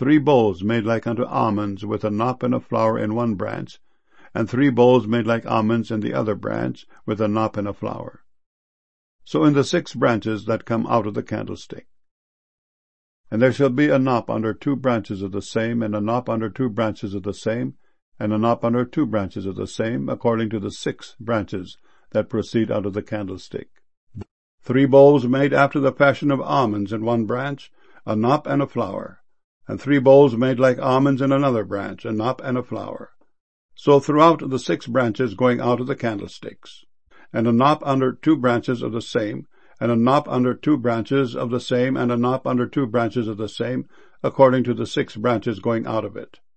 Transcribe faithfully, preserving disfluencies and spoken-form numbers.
three bowls made like unto almonds, with a knop and a flower in one branch, and three bowls made like almonds in the other branch, with a knop and a flower. So in the six branches that come out of the candlestick. And there shall be a knop under two branches of the same, and a knop under two branches of the same, and a knop under two branches of the same, according to the six branches that proceed out of the candlestick. Three bowls made after the fashion of almonds in one branch, a knop and a flower, and three bowls made like almonds in another branch, a knop and a flower. So throughout the six branches going out of the candlesticks, and a knop under two branches of the same, and a knop under two branches of the same, and a knop under two branches of the same, according to the six branches going out of it.